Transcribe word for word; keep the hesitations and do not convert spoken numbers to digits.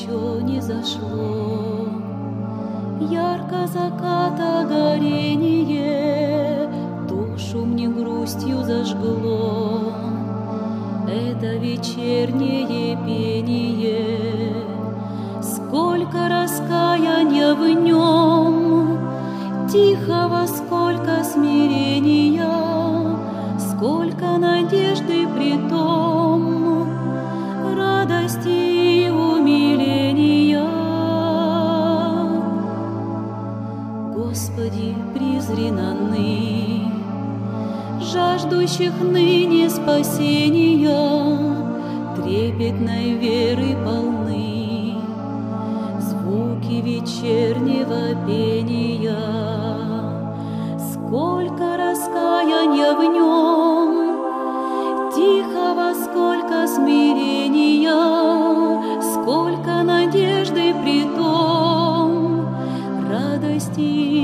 еще не зашло. Ярко заката горение душу мне грустью зажгло. Это вечернее пение, сколько раскаяния в нем, тихого сколько смирения, сколько надежды при том, радости и умиления. Господи, призри на ны, жаждущих ныне спасения, трепетной веры полны, звуки вечернего пения, сколько раскаяния в нем, тихого сколько смирения, сколько надежды при том, радости